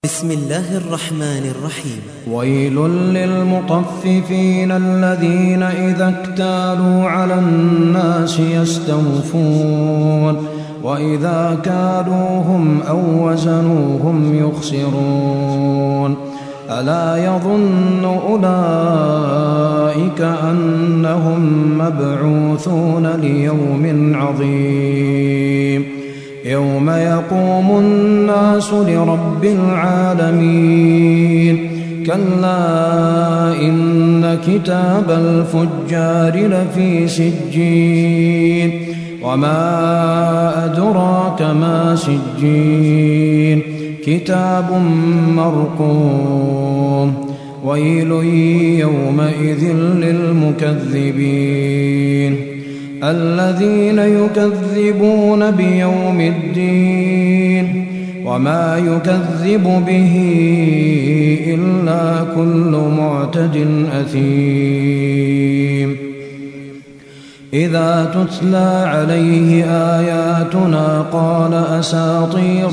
بسم الله الرحمن الرحيم. ويل للمطففين الذين إذا اكتالوا على الناس يستوفون وإذا كالوهم أو وزنوهم يخسرون ألا يظن أولئك أنهم مبعوثون ليوم عظيم يوم يقوم الناس لرب العالمين كلا إن كتاب الفجار لفي سجين وما أدراك ما سجين كتاب مرقوم ويل يومئذ للمكذبين الذين يكذبون بيوم الدين وما يكذب به إلا كل معتد أثيم إذا تتلى عليه آياتنا قال أساطير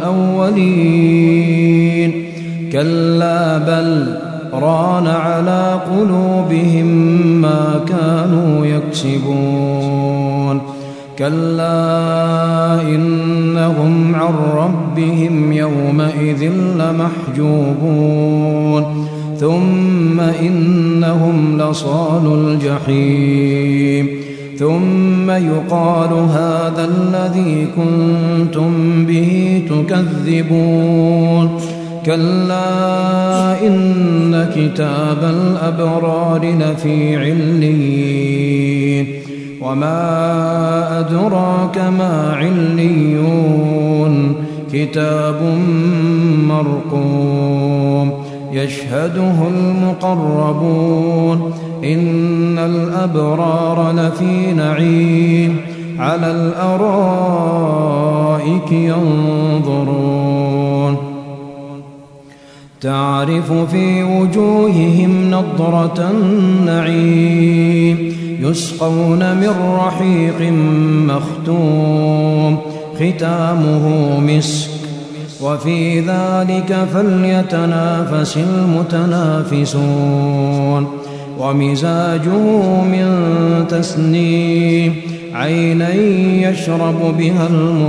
الأولين كلا بل ران على قلوبهم ما كانوا يكسبون كلا إنهم عن ربهم يومئذ لمحجوبون ثم إنهم لصالو الجحيم ثم يقال هذا الذي كنتم به تكذبون كلا إن كتاب الأبرار لفي عليين وما أدراك ما عليون كتاب مرقوم يشهده المقربون إن الأبرار لفي نعيم على الأرائك ينظرون تعرف في وجوههم نضرة النعيم يسقون من رحيق مختوم ختامه مسك وفي ذلك فليتنافس المتنافسون ومزاجه من تسنيم عينا يشرب بها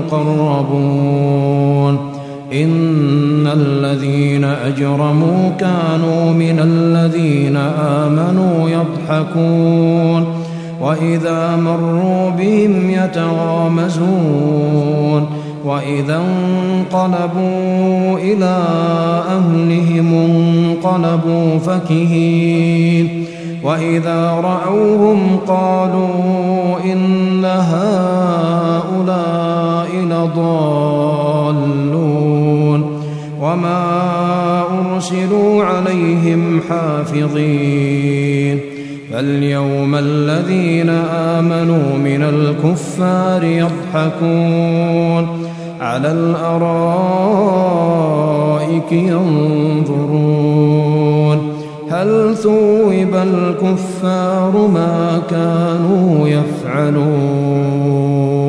المقربون إن الذين أجرموا كانوا من الذين آمنوا يضحكون وإذا مروا بهم يتغامزون وإذا انقلبوا إلى أهلهم انقلبوا فكهين وإذا رأوهم قالوا إن هؤلاء لضالون وما أرسلوا عليهم حافظين فاليوم الذين آمنوا من الكفار يضحكون على الأرائك ينظرون هل ثوب الكفار ما كانوا يفعلون